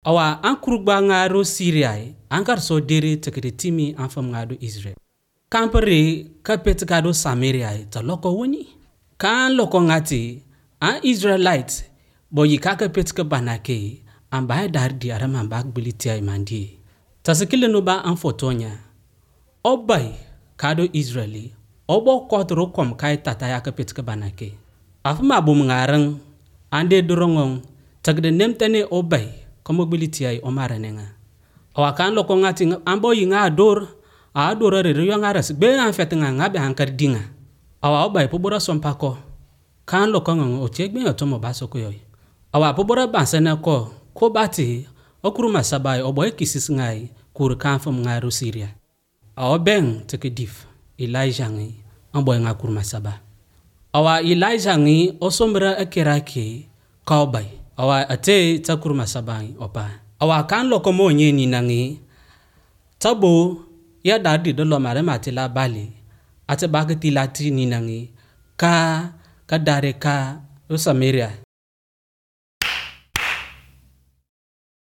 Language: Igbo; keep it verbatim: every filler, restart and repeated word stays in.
Awa an kurugba ngaro Syria ankar so dere tekede timi an fam ngado Israel. Kampere kapet gado Samaria ta loko woni. Kan loko ngati an Israelite boyi kaka pet ke banake an bay dardi araman bak biliti ay mandi. Tasikile no ba an fotonya. Obay kado Israeli obo kotro kom kai tata ya kapet ke banake. Afma bum ngarang ande durongong tagde nemtene obay komo biliti ay omaranenga. Awakan loko ngati ambo yinga ador a adora re yo ngaras be an fetenga ngabe hankar dinga. Awa obay pobora sompako kan loko ngong o chegbe otomo basoko yoy. Awa pobora bansana ko ko bati okuruma sabai oboy kisis ngai kur kan fam ngaro Syria. Awa beng teke dif Elijah ngi amboy nga kuruma saba. Awa Elijah ngi osombra akerake kaubay. Awa ate ta kuruma sabai opa. Awa kan loko mo nyeni nangi tabo ya dardi dolo mare matila bali ate bagati lati ni nangi ka ka dare ka o Samaria